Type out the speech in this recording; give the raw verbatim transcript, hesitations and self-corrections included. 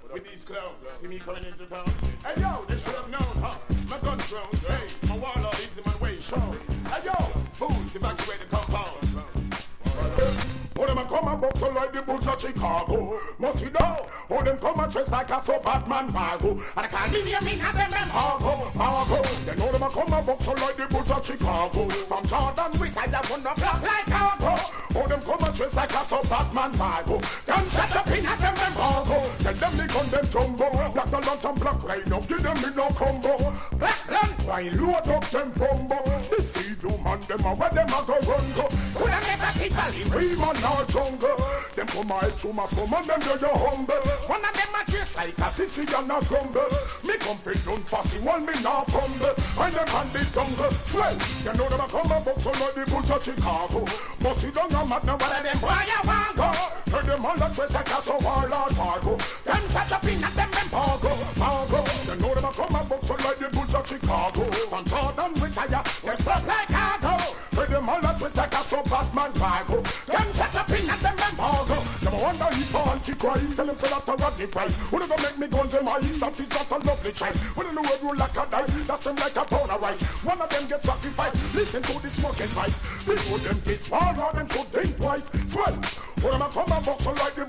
with these clowns. See me coming into town. Hey yo, they should have known, huh? My gun's grown. Hey, my warlord is in my way. Show. Hey yo, fools, evacuate the compound. Oh, them a come and box like the Bulls of Chicago. Must you know? Oh, them come and dress like a so Batman Margo. And I can't leave you in at them them Margo, Margo. They know them a come and box like the Bulls of Chicago. From Jordan, we tie that one up like cargo. Oh, them come and dress like a so Batman Margo. Them shut up in at them them Margo. Tell them they gun them jumbo. Black the lunch and black right now. Give them in no combo. Black lunch, why load up them combo. This is you man, them a where them a go run go. Could I never people in we man now jungle. Them come out to my come and them do your humble. One of them a chase like a sissy and a grumble. Me come fit don't fussy, one me now fumble. And them hand the jungle. Swell, you know them a come and box on the Bulls of Chicago. But see don't know matter what of them why you want go. Heard them all that dress like a so warlord Margo. Them shut up in at them them Margo, Margo. You know them a come and box on the Bulls of Chicago. From Jordan retire, they flop like cargo. Heard them all that dress like a so Batman Margo. Them shut up in at them them Margo. Them a wonder if for Antichrist. Tell them say that's a Rodney Price. Who never make me guns them ice. That is just a lovely choice. Who don't know where you like a dice. That's them like a pound of rice. One of them get sacrificed. Listen to this smoking advice. Before them kiss one of them could think twice. Swell. Who them a come and box like the